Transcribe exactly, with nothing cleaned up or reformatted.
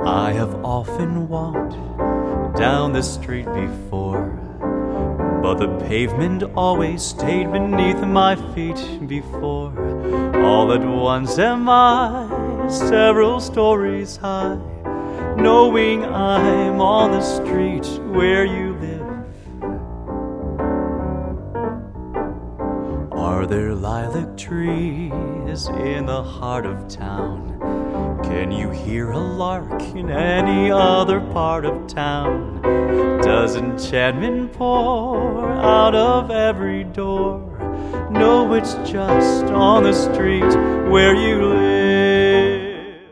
I have often walked down the street before, but the pavement always stayed beneath my feet before. All at once am I several stories high, knowing I'm on the street where you live. Are there lilac trees in the heart of town? Can you hear a lark in any other part of town? Does enchantment pour out of every door? No, it's just on the street where you live.